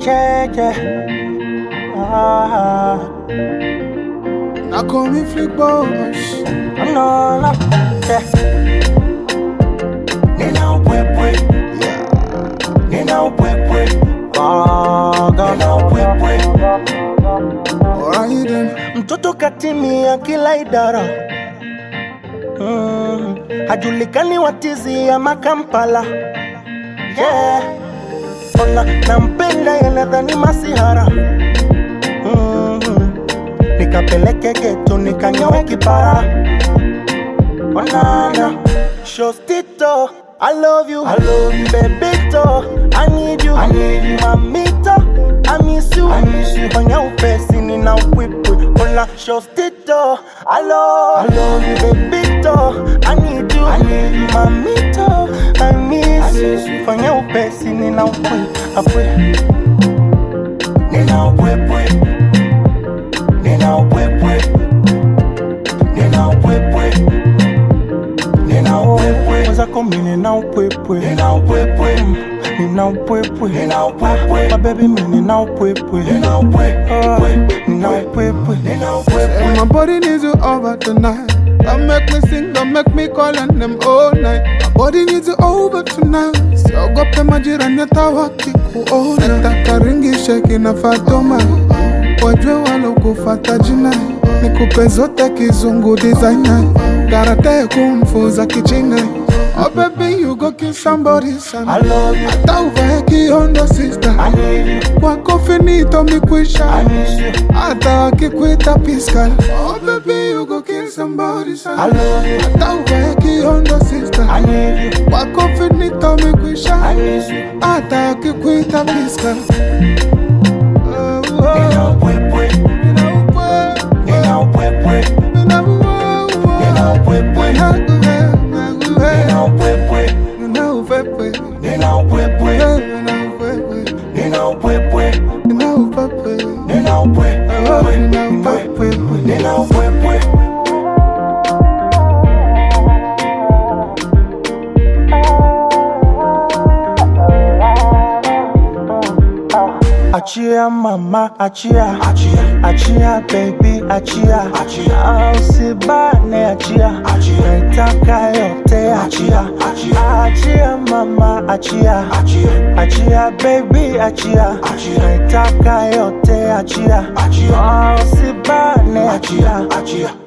Now call me Flick Boss. No, no, Nina Pwepwe, Nina Pwepwe, Nina Pwepwe. Alright then. Mtoto katimia kila idara, hajulikani watizi ya Makampala. Yeah, ona nampenda yanadhani masihara. Nikapeleke geto nikanyoe kipara. Onana Shostito, I love you, Bebito, I need you, Mamito, I miss you, Fanya upesi nina upwipwe. Ona Shostito, I love you, Bebito, I need you, Mamito, I miss you, Fanya upesi nina upwipwe. Nina upwipwe, Nina upwipwe, Nina upwipwe, Nina upwipwe. Waza komi nina upwipwe, Nina upwipwe, Nina upwipwe, Nina upwipwe. My baby me nina upwipwe, Nina upwipwe, Nina upwipwe, Nina upwipwe. And my body needs you over tonight. Don't make me sing, don't make me call on them all night. My body needs you over tonight. Siogope majirani atawakiku nataka ringi sheki na Fatoma. Wajwe walokufata jina, nikupe zote kizungu designer. Karate kumfuza kichina. Oh baby you go kill somebody son. I love you, Hata uvae kiondo sister. I need you, Kwako finito mikwisha. I miss you, Hata wakikuita piskal. Oh baby you go kill somebody son. I love you, Hata uvae kiondo sister. I need you, Kwako finito mikwisha. I miss you. Hata wakikuita piskal. Nina upwipwe, Nina upwipwe, Nina upwipwe, Nina upwipwe, Nina upwipwe, Nina upwipwe, Nina upwipwe, Nina upwipwe, Nina upwipwe. Achia mama, achia, achia baby, achia, usibane, achia, naitaka yote, achia, achia mama, achia, achia baby, achia, naitaka yote, achia, usibane, achia.